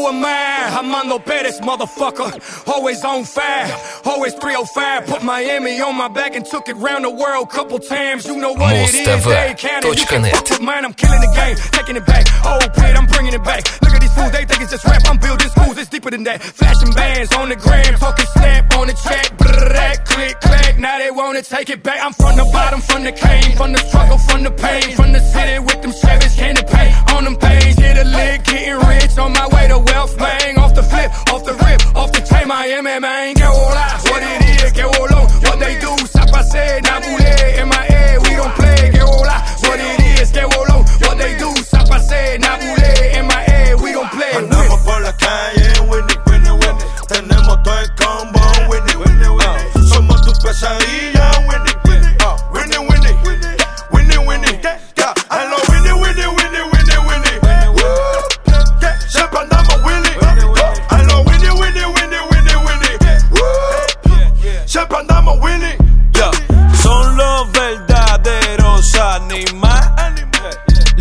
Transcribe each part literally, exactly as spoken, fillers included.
who am I? Armando Perez, motherfucker. Always on fire, always three oh five. Put Miami on my back and took it round the world couple times. You know what it is, they counted. You can fuck with mine, I'm killing the game, taking it back. Oh, Pit, I'm bringing it back. Look at these fools, they think it's just rap. I'm building schools, it's deeper than that. Flashing bands on the gram, talking snap on the track. Brrrr, click, clack, now they wanna take it back. I'm from the bottom, from the cane, from the struggle, from the pain. From the city with them Chevys, candy paint on them page. Hit a lick, getting rich, on my way to wealth, man. Off the flip, off the rip, off the chain, Miami, man. Que hola, what it is, que bolón, what they do. Sapase, Nabule, M I A, we don't play. Que hola, what it is, que bolón, what they do. Sapase, Nabule, M I A, we don't play. Andamos por la calle, winning, winning, winning. Tenemos todo el combo, winning, winning, winning. Uh, somos tu pesadilla, winning, winning, uh, winning, winning, winning, winning. Yeah, I love winning, winning, winning, winning, winning. Woo, yeah, siempre andamos winning. I love winning, winning, winning, winning, winning. Woo, siempre andamos winning. Yeah, son los verdaderos animales,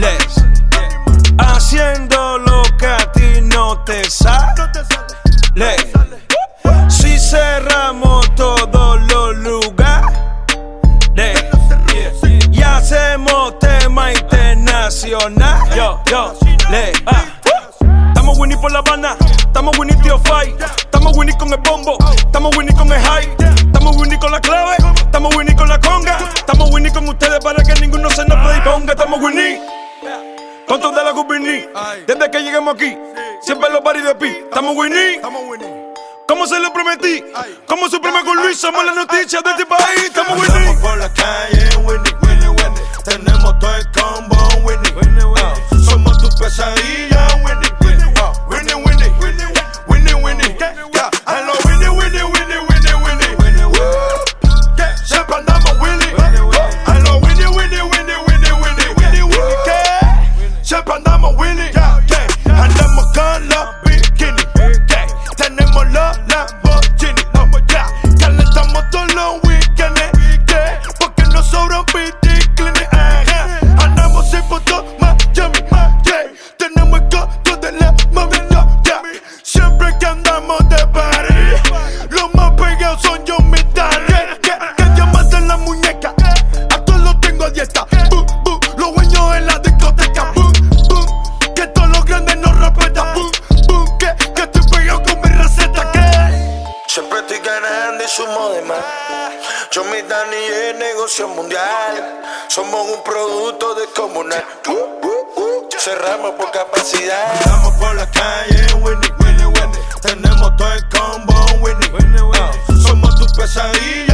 haciendo lo que a ti no te sale. Si cerramos todos los lugares y hacemos tema internacional. Yo, yo, le, ah. Estamos winning por La Habana, estamos winning tío Fight, estamos winning con el bombo, estamos winning con el high, estamos winning con la clave, estamos winning con la conga, estamos winning con ustedes para que ninguno se nos predisponga. Estamos winning con toda la gubiní, desde que llegamos aquí, siempre los bares de pi. Estamos winning, como se lo prometí, como Suprema con Luis, somos la noticia de este país. Estamos winning. Andamos por la calle, winning, winning, winning. Tenemos todo el combo, winning, winning, winning. Somos tu pesadilla, winning, winning, uh, winning, winning, winning, winning. Yeah, I love winning, winning, winning, winning, winning. Woo, yeah, siempre andamos winning. I love winning, winning, winning, winning, winning, winning, winning. Yeah, siempre andamos winning. Yeah, yeah, andamos con los bikini. Yeah, tenemos los Lamborghini. Yeah, calentamos todos los weekends. Yeah, porque nos sobran piticlines. Andamos sin fotos, Miami. Yeah, tenemos el costo de la mami. Yeah, siempre que andamos de party, los más pegados son yo, mi daddy. Yeah, que diamante en la muñeca, a todos los tengo a dieta. Boom, boom, los dueños en la discoteca. Boom, boom, que todos los grandes nos respetan. Boom, boom, que, que estoy pegado con mi receta. Que siempre estoy ganando y sumo de más. Yo, mi Dani, es negocio mundial. Somos un producto descomunal. Uh, uh, uh. Cerramos por capacidad. Andamos por la calle, winning, winning, winning. Tenemos todo el combo, winning, winning, winning. Uh, somos tu pesadilla.